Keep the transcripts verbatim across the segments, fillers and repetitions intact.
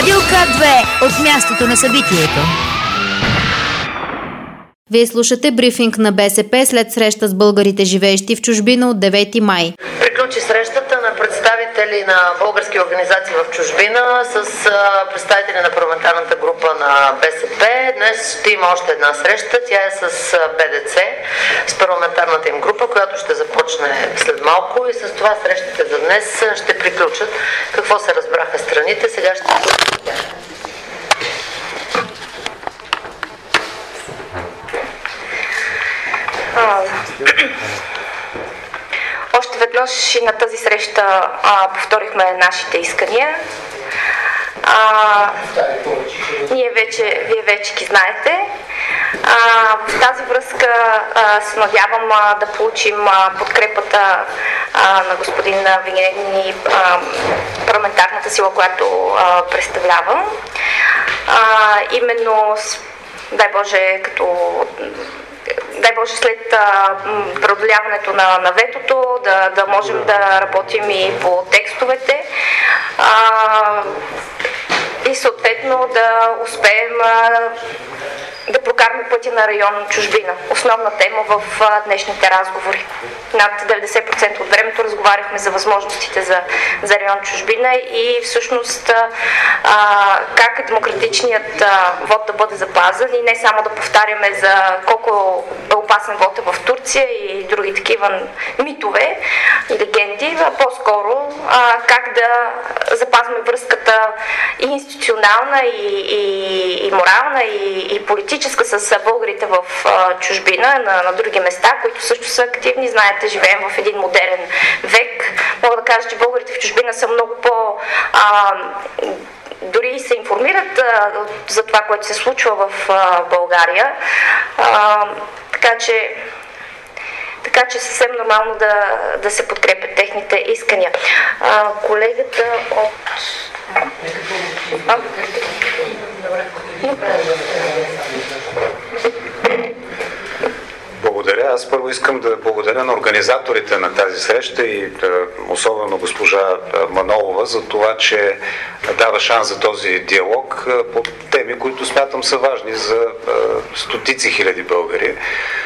Радио К две от мястото на събитието. Вие слушате брифинг на БСП след среща с българите, живеещи в чужбина от девети май. Приключи срещата на представители на български организации в чужбина с представители на парламентарната група на БСП. Днес ще има още една среща. Тя е с БДЦ, с парламентарната им група, която ще започне след малко, и с това срещите за днес ще приключат. Какво се разбраха страните, сега ще слушаме. Още веднъж и на тази среща а, повторихме нашите искания. А, ние вече, вие вече ги знаете. А, в тази връзка а, се надявам а, да получим а, подкрепата а, на господин Вигенин и а, парламентарната сила, която а, представлявам. А, именно, дай Боже, като дай Боже, след а, преодоляването на, на ветото, да, да можем да работим и по текстовете а, и съответно да успеем а, да прокараме пътя на район чужбина. Основна тема в а, днешните разговори. Над деветдесет процента от времето разговаряхме за възможностите за, за район чужбина и всъщност а, как демократичният а, вод да бъде запазен и не само да повтаряме за колко е опасен вод в Турция и други такива митове и легенди, а по-скоро а, как да запазваме връзката и институционална, и, и, и морална, и, и политическа с българите в а, чужбина, на, на други места, които също са активни. Знаете, живеем в един модерен век. Мога да кажа, че българите в чужбина са много по... А, дори се информират а, за това, което се случва в а, България. А, така че така че съвсем нормално да, да се подкрепят техните искания. А, колегата от... А? Благодаря. Аз първо искам да благодаря на организаторите на тази среща и особено госпожа Манолова за това, че дава шанс за този диалог по теми, които смятам са важни за стотици хиляди българи.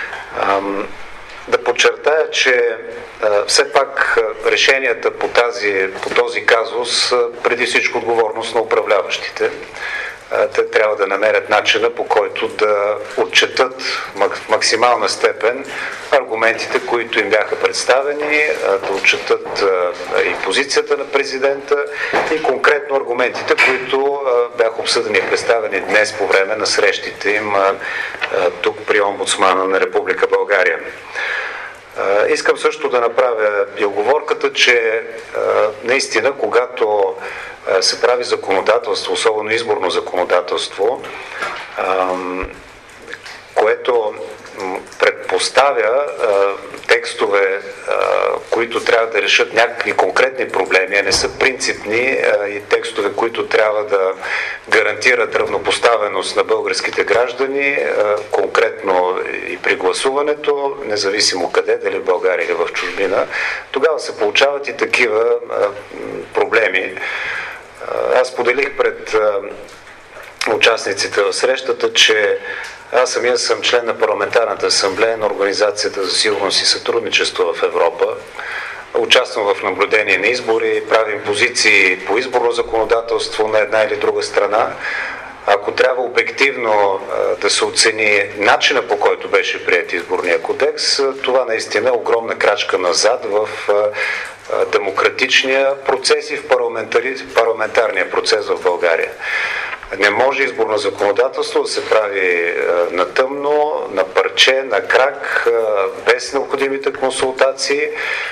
Да подчертая, че а, все пак решенията по, тази, по този казус са преди всичко отговорност на управляващите. А, те трябва да намерят начина, по който да отчетат в максимална степен аргументите, които им бяха представени, а, да отчетат а, и позицията на президента и конкретно аргументите, които а, бяха обсъдени и представени днес по време на срещите им а, а, тук при омбудсмана на Република България. Uh, искам също да направя и оговорката, че uh, наистина, когато uh, се прави законодателство, особено изборно законодателство, uh, което предпоставя uh, текстове, uh, които трябва да решат някакви конкретни проблеми, а не са принципни uh, и текстове, които трябва да гарантират равнопоставеност на българските граждани, uh, конкретно и при гласуването, независимо къде, дали в България или в чужбина, тогава се получават и такива uh, проблеми. Uh, аз поделих пред uh, участниците в срещата, че аз самия съм член на парламентарната асамблея на Организацията за сигурност и сътрудничество в Европа. Участвам в наблюдение на избори, правим позиции по изборно законодателство на една или друга страна. Ако трябва обективно да се оцени начина, по който беше приет изборния кодекс, това наистина е огромна крачка назад в демократичния процес и в парламентарния процес в България. Не може изборно законодателство да се прави на тъмно, на парче, на крак, без необходимите консултации.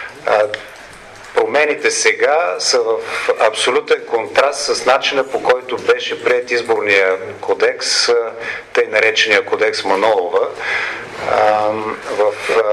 Промените сега са в абсолютен контраст с начина, по който беше приет изборния кодекс, тъй наречения кодекс Манолова. В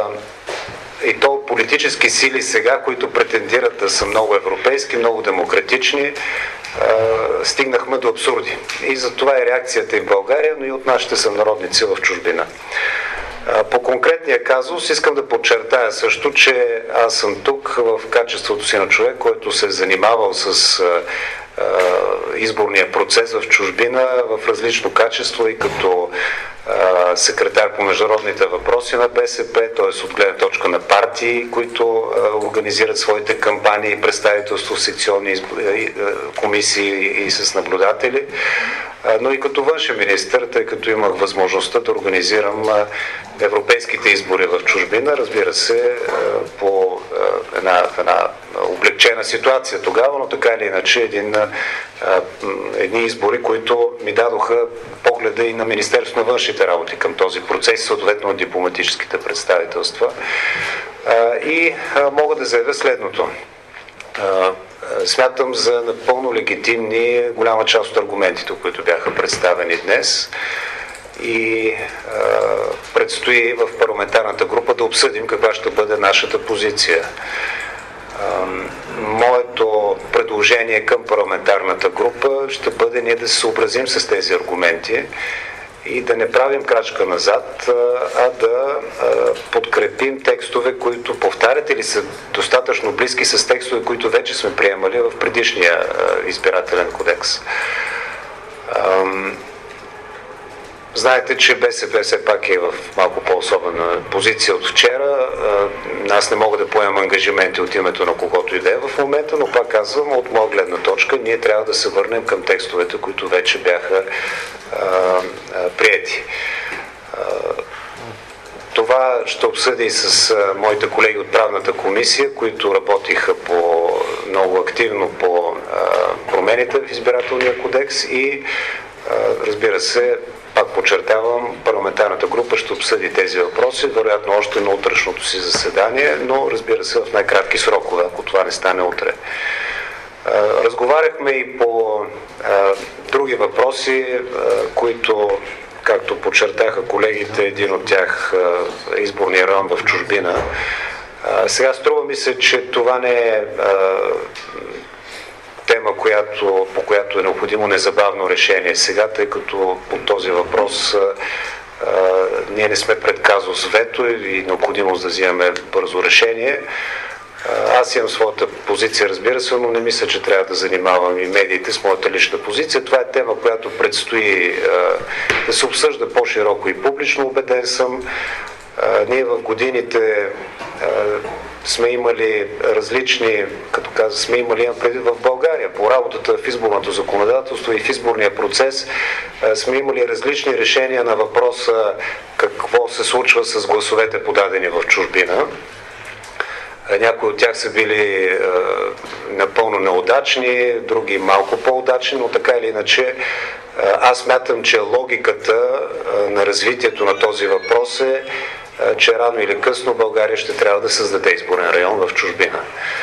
и то политически сили сега, които претендират да са много европейски, много демократични, стигнахме до абсурди. И за това е реакцията и в България, но и от нашите сънародници в чужбина. По конкретния казус искам да подчертая също, че аз съм тук в качеството си на човек, който се е занимавал с изборния процес в чужбина в различно качество и като а, секретар по международните въпроси на БСП, т.е. от гледна точка на партии, които а, организират своите кампании, представителство в секционни избори, комисии и с наблюдатели, а, но и като външен министър, тъй като имах възможността да организирам а, европейските избори в чужбина, разбира се, а, по а, една, една облегчена ситуация тогава, но така или иначе един, а, едни избори, които ми дадоха погледа и на Министерството на външните работи към този процес, съответно от дипломатическите представителства. А, и а, мога да заявя следното. А, смятам за напълно легитимни голяма част от аргументите, които бяха представени днес. И а, предстои в парламентарната група да обсъдим каква ще бъде нашата позиция. А, моето предложение към парламентарната група ще бъде ние да се съобразим с тези аргументи и да не правим крачка назад, а да подкрепим текстове, които повтарят или са достатъчно близки с текстове, които вече сме приемали в предишния избирателен кодекс. Знаете, че БСП все пак е в малко по-особена позиция от вчера. Аз не мога да поемам ангажименти от името на когото и да е в момента, но пак казвам, от моя гледна точка, ние трябва да се върнем към текстовете, които вече бяха а, а, приети. А, това ще обсъдя и с а, моите колеги от правната комисия, които работиха по, много активно по а, промените в избирателния кодекс и а, разбира се, пак подчертавам, парламентарната група ще обсъди тези въпроси, вероятно още на утрешното си заседание, но разбира се в най-кратки срокове, ако това не стане утре. Разговаряхме и по а, други въпроси, а, които, както подчертаха колегите, един от тях а, изборния район в чужбина. А, сега струва ми се, че това не е а, тема, която, по която е необходимо незабавно решение сега, тъй като по този въпрос а, а, ние не сме пред казус вето и необходимост да взимаме бързо решение. А, аз имам своята позиция, разбира се, но не мисля, че трябва да занимавам и медиите с моята лична позиция. Това е тема, която предстои а, да се обсъжда по-широко и публично, убеден съм. А, ние в годините а, сме имали различни, като каза, сме имали преди в България, по работата в изборното законодателство и в изборния процес, сме имали различни решения на въпроса какво се случва с гласовете подадени в чужбина. Някои от тях са били е, напълно неудачни, други малко по-удачни, но така или иначе е, аз смятам, че логиката е, на развитието на този въпрос е, е, че рано или късно България ще трябва да създаде изборен район в чужбина.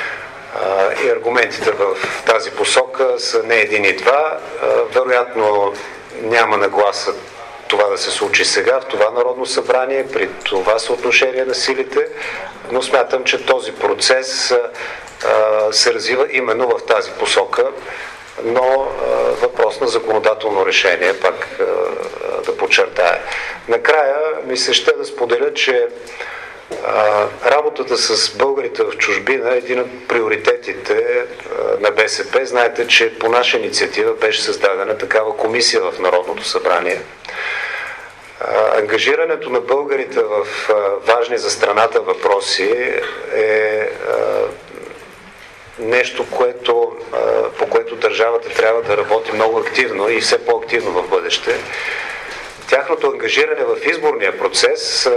Е, и аргументите в тази посока са не един и два. Е, вероятно няма нагласа това да се случи сега, в това Народно събрание, при това съотношение на силите, но смятам, че този процес а, се развива именно в тази посока, но а, въпрос на законодателно решение, пак а, да подчертая. Накрая ми се ще да споделя, че а, работата с българите в чужбина е един от приоритетите а, на БСП. Знаете, че по наша инициатива беше създадена такава комисия в Народното събрание. Ангажирането на българите в важни за страната въпроси е нещо, което, по което държавата трябва да работи много активно и все по-активно в бъдеще. Тяхното ангажиране в изборния процес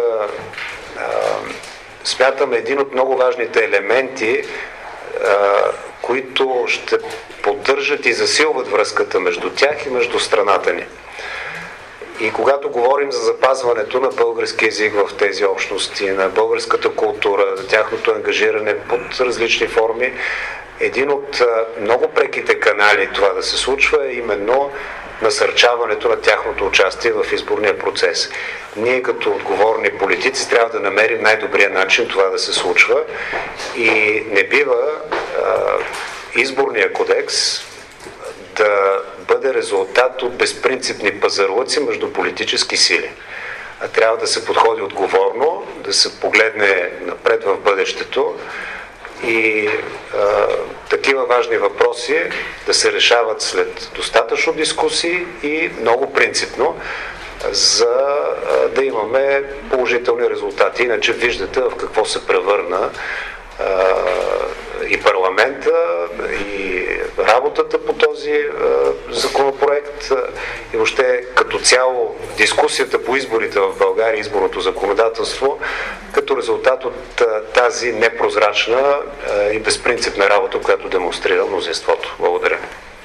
смятам един от много важните елементи, които ще поддържат и засилват връзката между тях и между страната ни. И когато говорим за запазването на български език в тези общности, на българската култура, за тяхното ангажиране под различни форми, един от много преките канали това да се случва е именно насърчаването на тяхното участие в изборния процес. Ние като отговорни политици трябва да намерим най-добрия начин това да се случва и не бива а, изборния кодекс да бъде резултат от безпринципни пазарлъци между политически сили. А трябва да се подходи отговорно, да се погледне напред в бъдещето и а, такива важни въпроси да се решават след достатъчно дискусии и много принципно, за а, да имаме положителни резултати. Иначе виждате в какво се превърна а, и парламента, и работата по този а, законопроект, а, и въобще като цяло дискусията по изборите в България, изборното законодателство, като резултат от а, тази непрозрачна а, и безпринципна работа, която демонстрира мнозинството. Благодаря.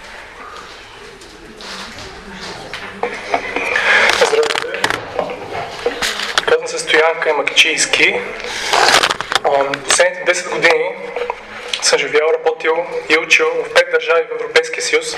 Здравейте. Казвам се Стоянка Макчийски. Последните десет години съм живял, работил и учил в пет държави в Европейския съюз.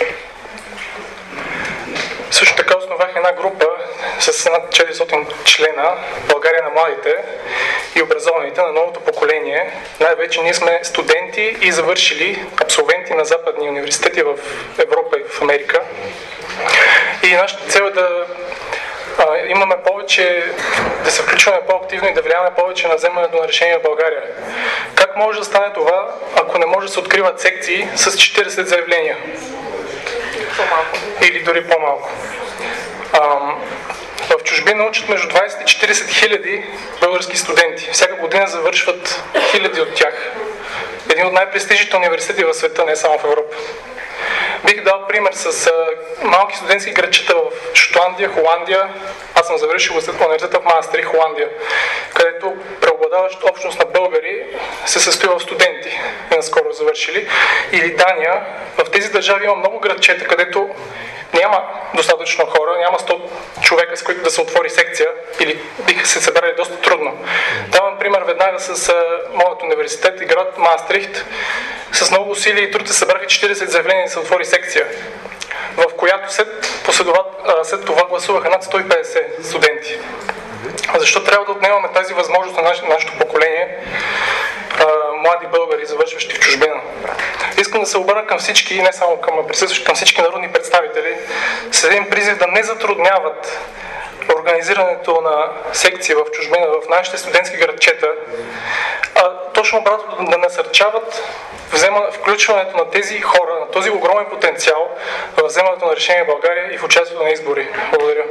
Също така основах една група с над четиристотин члена, България на младите и образованите, на новото поколение. Най-вече ние сме студенти и завършили, абсолвенти на западни университети в Европа и в Америка. И нашата цел е да а, имаме повече, да се включваме по-активно и да влияваме повече на вземането на решения в България. Как може да стане това, ако не може да се откриват секции с четиридесет заявления? По-малко. Или дори по-малко. А, в чужбина учат между двадесет и четиридесет хиляди български студенти. Всяка година завършват хиляди от тях. Един от най-престижните университети в света, не само в Европа. Бих дал пример с а, малки студентски градчета в Шотландия, Холандия. Аз съм завършил университета в Маастрихт, Холандия, където преобладаваща общност на българи се състои в студенти, наскоро завършили. Или Дания. В тези държави има много градчета, където няма достатъчно хора, няма сто човека, с които да се отвори секция, или биха се събрали доста трудно. Давам пример веднага с а, моят университет и град Маастрихт. С много усилия и труд се събраха четиридесет заявления да се отвори секция, в която след, след това гласуваха над сто и петдесет студенти. Защо трябва да отнемаме тази възможност на наш, нашето поколение а, млади българи, завършващи в чужбина? Искам да се обърна към всички, не само към присъстващи, към всички народни представители, с един призив да не затрудняват организирането на секции в чужбина в нашите студентски градчета, а точно обратно да насърчават взема, включването на тези хора, на този огромен потенциал в вземането на решения в България и в участието на избори. Благодаря.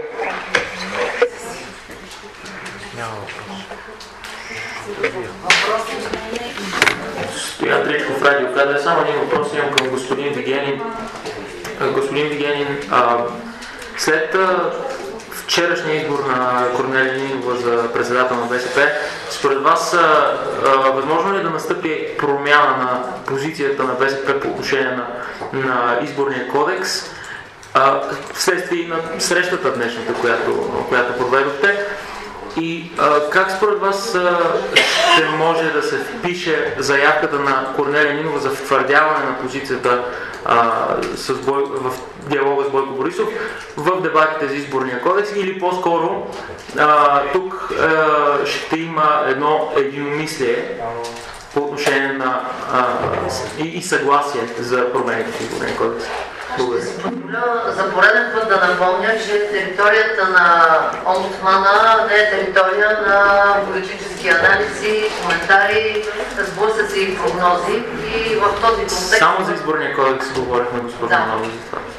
Стоян Тричков, Радио КД. Само един въпрос имам към господин Вигенин. Господин Вигенин, а, след а, вчерашния избор на Корнелия Нинова за председател на БСП, според вас а, а, възможно ли да настъпи промяна на позицията на БСП по отношение на, на изборния кодекс, а, вследствие на срещата днешната, която, която проведохте? И а, как според вас а, ще може да се впише заявката на Корнелия Нинова за втвърдяване на позицията а, с Бой, в диалога с Бойко Борисов в дебатите за изборния кодекс, или по-скоро а, тук а, ще има едно единомислие по отношение на а, и, и съгласие за промените в изборния кодекс? Ще си позволя за пореден път да напомня, че територията на омбудсмана не е територия на политически анализи, коментари, сблъсъци и прогнози. И в този контекст... Само за изборния кодекс говорихме, господин да. Манолов, за това.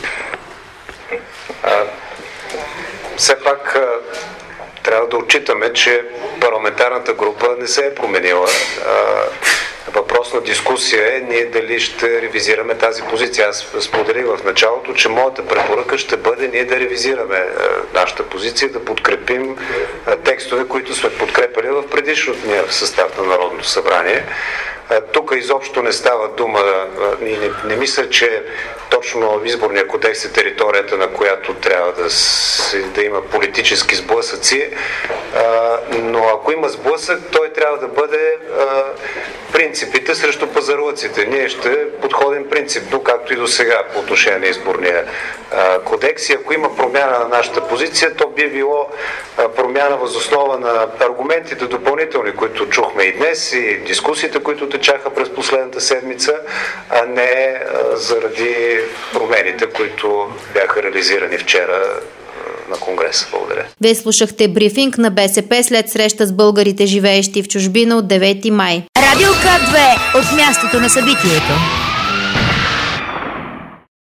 А, все пак а, трябва да отчитаме, че парламентарната група не се е променила. А, Въпрос на дискусия е ние дали ще ревизираме тази позиция. Аз споделих в началото, че моята препоръка ще бъде ние да ревизираме е, нашата позиция, да подкрепим е, текстове, които сме подкрепили в предишния състав на Народното събрание. Е, тук изобщо не става дума, е, не, не мисля, че точно изборния кодекс е територията, на която трябва да, си, да има политически сблъсъци, е, но ако има сблъсък, той трябва да бъде е, принципите срещу пазарлъците. Ние ще подходим принципно, както и до сега по отношение на изборния а, кодекс. И ако има промяна на нашата позиция, то би било а, промяна въз основа на аргументите допълнителни, които чухме и днес, и дискусиите, които течаха през последната седмица, а не а, заради промените, които бяха реализирани вчера на Конгреса. Благодаря. Вие слушахте брифинг на БСП след среща с българите, живеещи в чужбина от девети май. Радио К две от мястото на събитието.